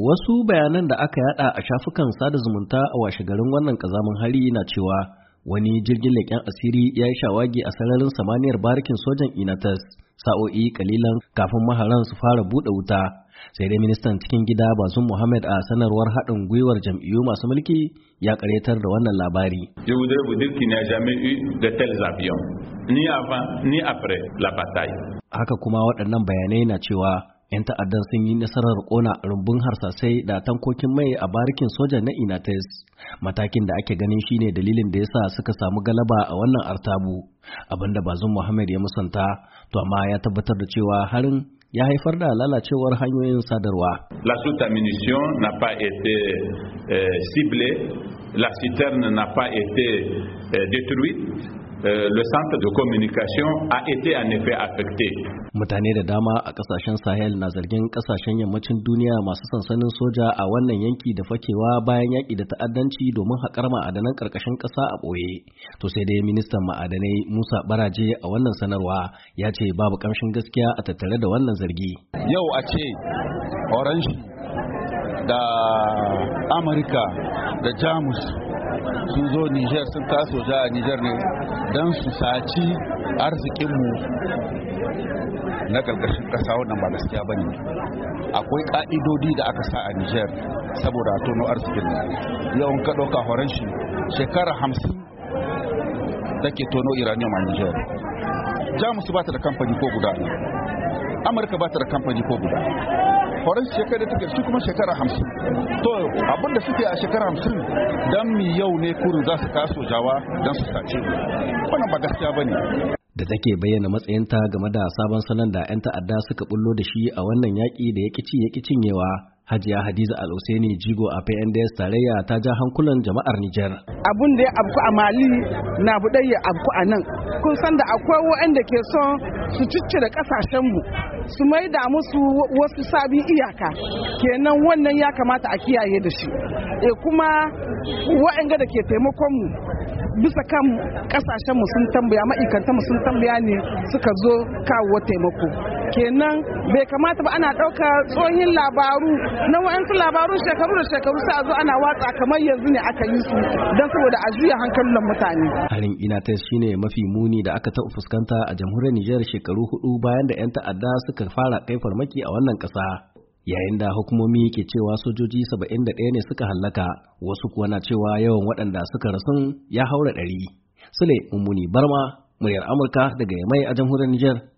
Wasu bayanan da aka yada a shafukan sada zumunta a washegarin wannan kazamin hari na cewa wani jirgin leƙen asiri ya yi shawagi a sararin samaniyar barikin sojan Inatas sa'o'i kalilan kafin maharan su fara buɗe wuta. Sai dai ministan cikin gida Bazum Mohammed a sanarwar haɗin gwiwar jam'iyyu masu mulki ya ƙaryatar da wannan labari. Je voudrais vous dire qu'il n'y a jamais eu de tels avions, ni avant ni après la bataille. Haka kuma waɗannan bayanai na cewa 'yan ta'addan sun yi nasarar ƙona rumbun harsasai da tankokin mai a barikin soja na Inates, matakin da ake ganin shine dalilin da yasa suka samu galaba a wannan artabu, abinda Bazum Mohammed ya musanta, to amma ya tabbatar da cewa harin ya haifar da lalacewar hanyoyin sadarwa. La soute à munitions n'a pas été ciblée, la citerne n'a pas été détruite. Le centre de communication a été en effet affecté. Mutane da dama a kasashen Sahel na zargin kasashen yammacin duniya masu sansanin soja a wannan yanki da fakewa bayan yaƙi da ta'addanci domin haƙar ma'adanan ƙarƙashin ƙasa a ɓoye. To sai dai ministan ma'adanai Musa Baraje a wannan sanarwa ya ce babu ƙamshin gaskiya a tattare da wannan zargi. Yau a ce Orange da Amurka da Jamus sun zo Niger sun taso ja a Niger ne don su saci arzikinmu na ƙarƙashin ƙasa, wannan ba gaskiya ba ne. Akwai ƙa'idodi da aka sa a Niger saboda a tono arzikin nan. Yawan ka ɗauka horon shi shekara 50 take tono uranium a Niger. Jamus ba ta da kamfani ko guda, Amurka ba ta da kamfani ko guda. Horon shekara take su kuma shekara 50. To abinda suke a shekara 50 dan mi yau ne kurin za su kaso jawa dan su sace. Wannan ba gaskiya bane. Da take bayyana matsayinta game da sabon salon da 'yan ta'adda suka bullo da shi a wannan yaƙi da yaki cinyewa, Hajiya Hadiza Al-Husaini Jigo a PNDS tarayya ta ja hankulan jama'ar Nijar. Abun da ya abku a Mali na budai ya abku a nan. Kun san da akwai waɗanda ke son su ciccire ƙasashenmu su mai da musu wasu sabin iyaka. Kenan wannan ya kamata a kiyaye da shi. Kuma waɗanda da ke taimakon mu bisa kan ƙasashenmu sun tambaya, ma'aikatanmu sun tambaya ne suka zo kawo taimako. Kenan bai kamata ba ana ɗauka tsohin labaru na wa'ansu labarun shekaru da shekaru sai a zo ana watsa kamar yanzu ne aka yi su don saboda a juya hankalin mutane. Harin Inates shine mafi muni da aka taɓa fuskanta a jamhuriyar Nijar shekaru 4 bayan da 'yan ta'adda suka fara kai farmaki a wannan ƙasa. Yayin da hukumomi ke cewa sojoji 71 ne suka hallaka, wasu kuwa na cewa yawan waɗanda suka rasun ya haura 100. Sule Mummuni Barma, muryar Amurka daga Yamai a jamhuriyar Nijar.